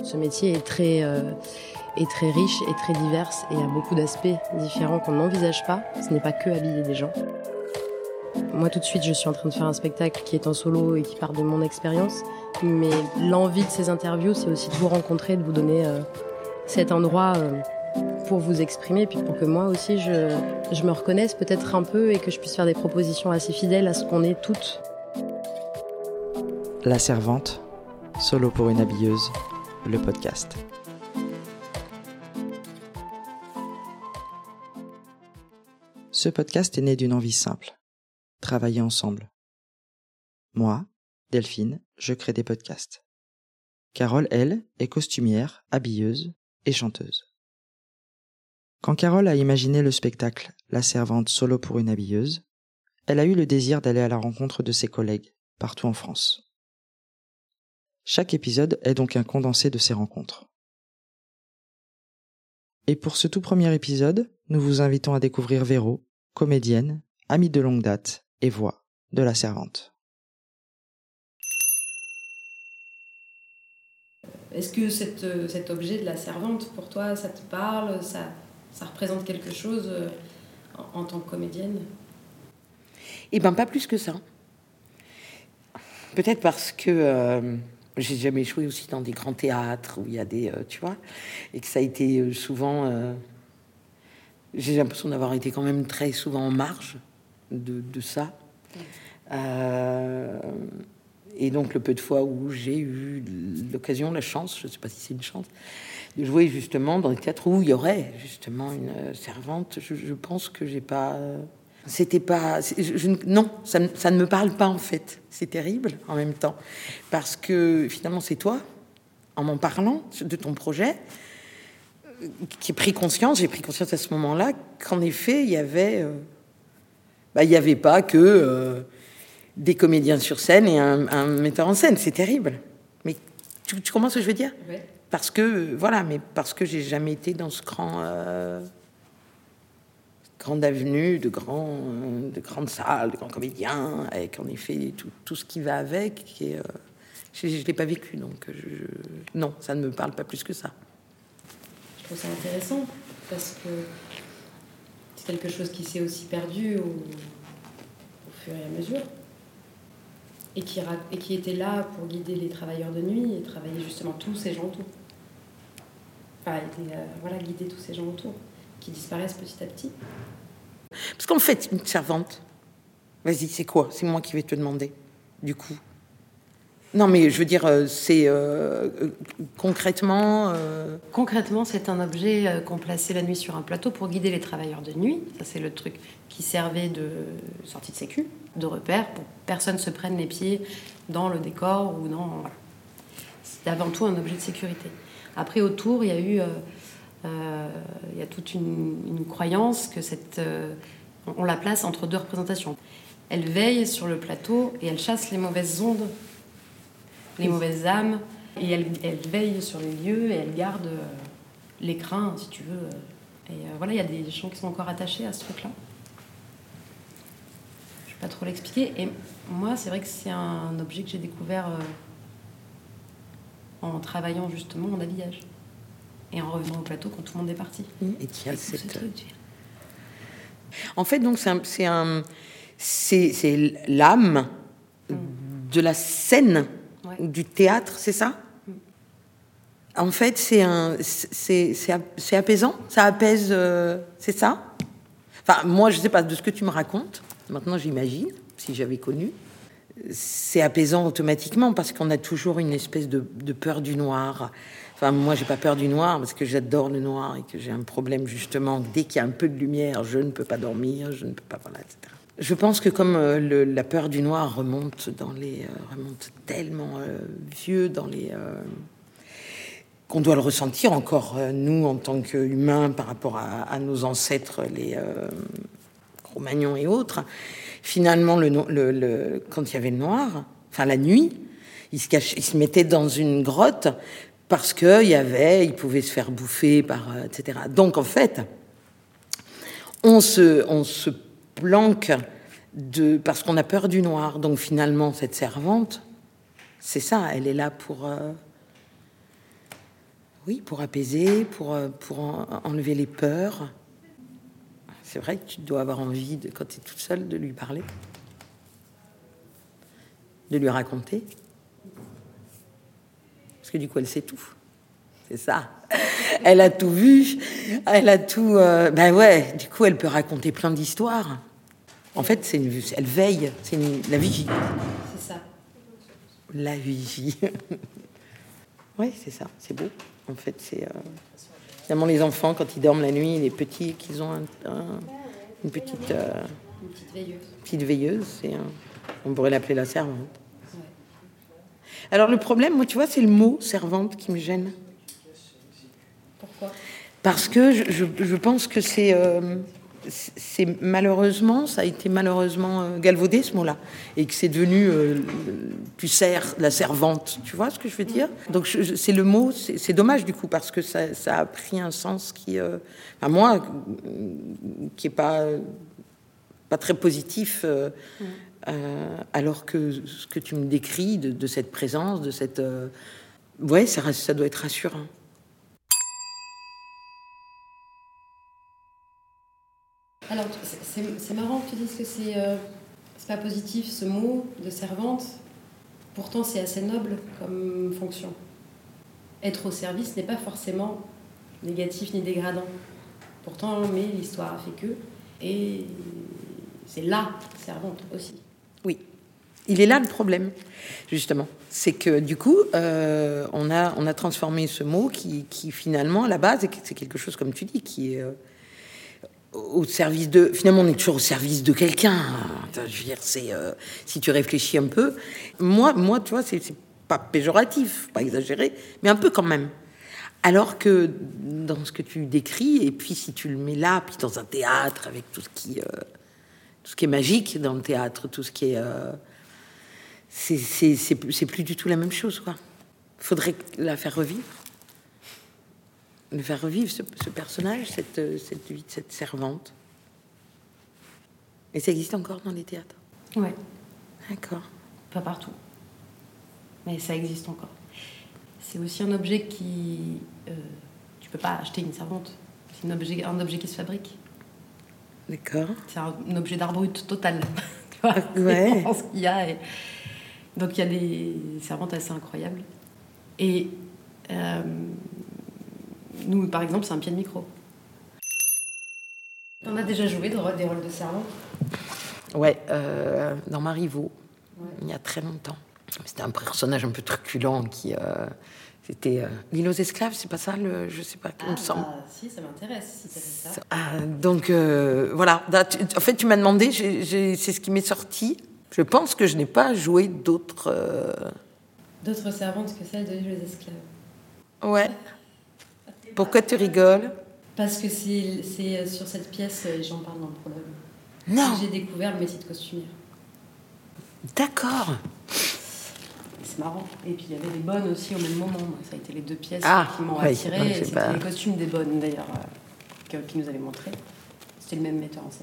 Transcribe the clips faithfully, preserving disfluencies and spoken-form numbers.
Ce métier est très, euh, est très riche et très divers et a beaucoup d'aspects différents qu'on n'envisage pas. Ce n'est pas que habiller des gens. Moi, tout de suite, je suis en train de faire un spectacle qui est en solo et qui part de mon expérience. Mais l'envie de ces interviews, c'est aussi de vous rencontrer, de vous donner euh, cet endroit euh, pour vous exprimer, puis pour que moi aussi, je, je me reconnaisse peut-être un peu et que je puisse faire des propositions assez fidèles à ce qu'on est toutes. La Servante, solo pour une habilleuse, le podcast. Ce podcast est né d'une envie simple, travailler ensemble. Moi, Delphine, je crée des podcasts. Carole, elle, est costumière, habilleuse et chanteuse. Quand Carole a imaginé le spectacle La Servante solo pour une habilleuse, elle a eu le désir d'aller à la rencontre de ses collègues, partout en France. Chaque épisode est donc un condensé de ces rencontres. Et pour ce tout premier épisode, nous vous invitons à découvrir Véro, comédienne, amie de longue date et voix de La Servante. Est-ce que cette, cet objet de la servante, pour toi, ça te parle, ça, ça représente quelque chose en, en tant que comédienne ? Eh bien, pas plus que ça. Peut-être parce que euh, j'ai jamais joué aussi dans des grands théâtres où il y a des... Euh, tu vois, et que ça a été souvent... Euh, j'ai l'impression d'avoir été quand même très souvent en marge de, de ça. Euh, et donc, le peu de fois où j'ai eu l'occasion, la chance, je ne sais pas si c'est une chance, de jouer justement dans des théâtres où il y aurait justement une servante, je, je pense que j'ai pas... C'était pas... Je, je, non, ça, ça ne me parle pas, en fait. C'est terrible, en même temps. Parce que, finalement, c'est toi, en m'en parlant de ton projet, qui ai pris conscience, j'ai pris conscience à ce moment-là, qu'en effet, il y avait... Euh, bah, il n'y avait pas que euh, des comédiens sur scène et un, un metteur en scène. C'est terrible. Mais tu, tu comprends ce que je veux dire ? Oui. Parce que, voilà, mais parce que j'ai jamais été dans ce grand... Euh, grande avenue, de, grands, de grandes salles, de grands comédiens, avec en effet tout, tout ce qui va avec. Et, euh, je ne l'ai pas vécu, donc je, je, non, ça ne me parle pas plus que ça. Je trouve ça intéressant, parce que c'est quelque chose qui s'est aussi perdu au, au fur et à mesure, et qui, et qui était là pour guider les travailleurs de nuit, et travailler justement tous ces gens autour. Enfin, était, euh, voilà, guider tous ces gens autour, qui disparaissent petit à petit. Parce qu'en fait, une servante, vas-y, c'est quoi ? C'est moi qui vais te demander, du coup. Non, mais je veux dire, c'est euh, concrètement... Euh... Concrètement, c'est un objet qu'on plaçait la nuit sur un plateau pour guider les travailleurs de nuit. Ça, c'est le truc qui servait de sortie de sécu, de repère, pour que personne ne se prenne les pieds dans le décor ou dans... Voilà. C'est avant tout un objet de sécurité. Après, autour, il y a eu... Euh, Euh, il y a toute une, une croyance que cette, euh, on la place entre deux représentations. Elle veille sur le plateau et elle chasse les mauvaises ondes, les mauvaises âmes, et elle, elle veille sur les lieux et elle garde euh, l'écrin, si tu veux. Et euh, voilà, il y a des gens qui sont encore attachés à ce truc-là. Je ne vais pas trop l'expliquer. Et moi, c'est vrai que c'est un objet que j'ai découvert euh, en travaillant justement en habillage. Et en revenant au plateau quand tout le monde est parti. Et qui a cette... En fait, donc, c'est, un, c'est, un, c'est, c'est l'âme mm. de la scène, ouais. Du théâtre, c'est ça ? mm. En fait, c'est, un, c'est, c'est, c'est apaisant, ça apaise, euh, c'est ça ? Enfin, moi, je ne sais pas, de ce que tu me racontes, maintenant j'imagine, si j'avais connu, c'est apaisant automatiquement parce qu'on a toujours une espèce de, de peur du noir. Enfin, moi, j'ai pas peur du noir parce que j'adore le noir et que j'ai un problème justement. Dès qu'il y a un peu de lumière, je ne peux pas dormir, je ne peux pas, voilà, et cetera. Je pense que comme euh, le, la peur du noir remonte dans les, euh, remonte tellement euh, vieux dans les, euh, qu'on doit le ressentir encore euh, nous en tant qu'humains par rapport à, à nos ancêtres, les euh, Cro-Magnons et autres. Finalement, le, le, le, quand il y avait le noir, enfin la nuit, ils se cachaient, ils se mettaient dans une grotte. Parce qu'il y avait, il pouvait se faire bouffer, par, et cetera. Donc, en fait, on se, on se planque de, parce qu'on a peur du noir. Donc, finalement, cette servante, c'est ça, elle est là pour, euh, Oui, pour apaiser, pour, pour en, enlever les peurs. C'est vrai que tu dois avoir envie, de, quand tu es toute seule, de lui parler. De lui raconter. Parce que du coup, elle sait tout. C'est ça. Elle a tout vu. Elle a tout... Euh, ben ouais, du coup, elle peut raconter plein d'histoires. En fait, c'est une, elle veille. C'est une, la vigie. C'est ça. La vigie. Oui, c'est ça. C'est beau. En fait, c'est... Euh... Finalement, les enfants, quand ils dorment la nuit, les petits, qu'ils ont un, un, une petite... Euh, une petite veilleuse. Petite veilleuse, c'est un, on pourrait l'appeler la servante. Ouais. Alors, le problème, moi, tu vois, c'est le mot servante qui me gêne. Pourquoi ? Parce que je, je, je pense que c'est... Euh, c'est malheureusement, ça a été malheureusement euh, galvaudé ce mot-là, et que c'est devenu, euh, tu sers la servante, tu vois ce que je veux dire ? Donc je, je, c'est le mot, c'est, c'est dommage du coup parce que ça, ça a pris un sens qui, euh, à moi, qui est pas pas très positif, euh, mmh. euh, alors que ce que tu me décris de, de cette présence, de cette, euh, ouais, ça, ça doit être rassurant. Alors, c'est, c'est marrant que tu dises que c'est, euh, c'est pas positif, ce mot de servante. Pourtant, c'est assez noble comme fonction. Être au service n'est pas forcément négatif ni dégradant. Pourtant, mais l'histoire a fait que. Et c'est la servante aussi. Oui. Il est là le problème, justement. C'est que, du coup, euh, on, a, on a transformé ce mot qui, qui, finalement, à la base, c'est quelque chose, comme tu dis, qui est... Euh, au service de... Finalement, on est toujours au service de quelqu'un. Je veux dire, c'est... Euh, si tu réfléchis un peu... Moi, moi tu vois, c'est, c'est pas péjoratif, pas exagéré, mais un peu quand même. Alors que dans ce que tu décris, et puis si tu le mets là, puis dans un théâtre, avec tout ce qui, euh, tout ce qui est magique dans le théâtre, tout ce qui est... Euh, c'est, c'est, c'est, c'est plus du tout la même chose, quoi. Faudrait la faire revivre. De faire revivre ce, ce personnage, cette, cette, cette servante. Et ça existe encore dans les théâtres ? Ouais. D'accord. Pas partout. Mais ça existe encore. C'est aussi un objet qui... Euh, tu peux pas acheter une servante. C'est un objet, un objet qui se fabrique. D'accord. C'est un, un objet d'art brut total. Tu vois, ouais. C'est ce qu'il y a. Et... Donc il y a des servantes assez incroyables. Et... Euh, nous, par exemple, c'est un pied de micro. T'en as déjà joué des rôles de servante ? Ouais, euh, dans Marivaux, ouais. Il y a très longtemps. C'était un personnage un peu truculent qui... Euh, c'était... Euh, L'île aux esclaves, c'est pas ça, le, je sais pas, ah, il me semble. Bah, si, ça m'intéresse, si t'as fait ça. Ah, donc, euh, voilà. En fait, tu m'as demandé, j'ai, j'ai, c'est ce qui m'est sorti. Je pense que je n'ai pas joué d'autres... Euh... D'autres servantes que celles de l'île aux esclaves. Ouais. Pourquoi tu rigoles ? Parce que c'est, c'est sur cette pièce, et j'en parle dans le prologue, non. que j'ai découvert le métier de costumière. D'accord. C'est marrant. Et puis il y avait les bonnes aussi au même moment. Ça a été les deux pièces ah, qui m'ont oui, attirée. ouais, C'était pas... les costumes des bonnes d'ailleurs, euh, qui nous avait montré. C'était le même metteur en scène.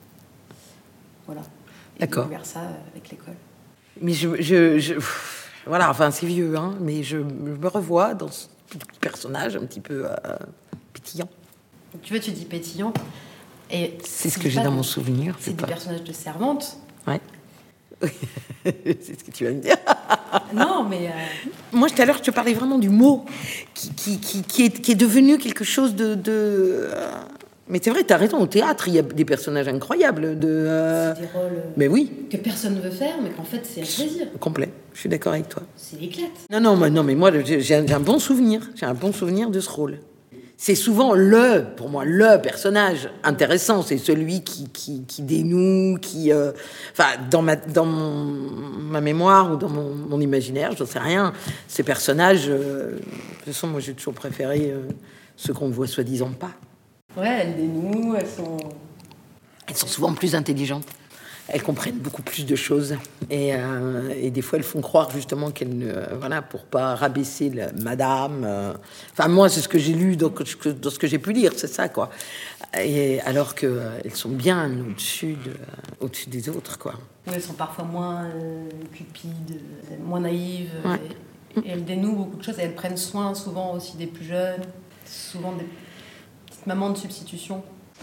Voilà. Et d'accord. J'ai découvert ça avec l'école. Mais je, je, je... Voilà, enfin c'est vieux, hein, mais je, je me revois dans ce personnage un petit peu euh, pétillant. Tu vois, tu dis pétillant. Et c'est ce que j'ai dans mon souvenir. C'est, c'est des pas... personnages de servantes. Ouais. C'est ce que tu vas me dire. Non, mais... Euh... Moi, tout à l'heure, je te parlais vraiment du mot qui, qui, qui, qui, est, qui est devenu quelque chose de... de... Mais c'est vrai, tu as raison, au théâtre, il y a des personnages incroyables. De, euh... C'est des rôles mais oui. que personne ne veut faire, mais qu'en fait, c'est un plaisir. Complet, je suis d'accord avec toi. C'est l'éclate. Non, non, mais, non, mais moi, j'ai, j'ai un bon souvenir. J'ai un bon souvenir de ce rôle. C'est souvent le, pour moi, le personnage intéressant. C'est celui qui, qui, qui dénoue, qui... Euh, enfin, dans, ma, dans mon, ma mémoire ou dans mon, mon imaginaire, j'en sais rien. Ces personnages, euh, de toute façon, moi, j'ai toujours préféré euh, ceux qu'on ne voit soi-disant pas. Ouais, elles dénouent, elles sont... Elles sont souvent plus intelligentes. Elles comprennent beaucoup plus de choses. Et, euh, et des fois, elles font croire justement qu'elles ne... Voilà, pour pas rabaisser la madame. Euh, enfin, moi, c'est ce que j'ai lu dans, dans ce que j'ai pu lire, c'est ça, quoi. Et alors qu'elles euh, sont bien au-dessus, de, euh, au-dessus des autres, quoi. Elles sont parfois moins euh, cupides, moins naïves. Ouais. Et elles dénouent beaucoup de choses et elles prennent soin souvent aussi des plus jeunes, souvent des petites mamans de substitution.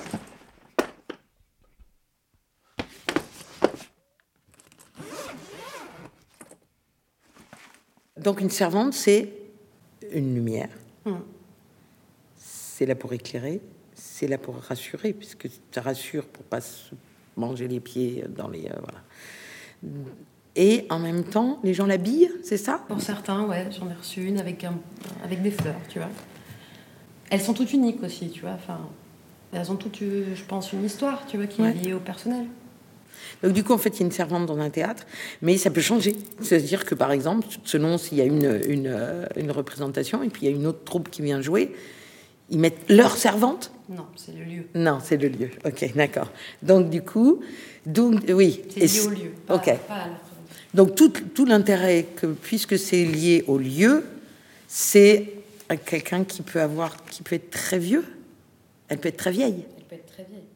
Donc une servante, c'est une lumière. Mmh. C'est là pour éclairer, c'est là pour rassurer, puisque ça rassure pour pas se manger les pieds dans les... Euh, voilà. Et en même temps, les gens l'habillent, c'est ça? Pour certains, ouais, j'en ai reçu une avec, un, avec des fleurs, tu vois. Elles sont toutes uniques aussi, tu vois. Enfin, elles ont toutes, je pense, une histoire, tu vois, qui ouais. est liée au personnel. Donc du coup, en fait, il y a une servante dans un théâtre, mais ça peut changer. C'est-à-dire que, par exemple, selon s'il y a une, une, une représentation, et puis il y a une autre troupe qui vient jouer, ils mettent leur servante? Non, c'est le lieu. Non, c'est le lieu. Ok, d'accord. Donc du coup, donc, oui. C'est lié au lieu, pas, ok. Pas à la représentation. Donc tout, tout l'intérêt, que, puisque c'est lié au lieu, c'est quelqu'un qui peut avoir, qui peut être très vieux. Elle peut être très vieille. Elle peut être très vieille.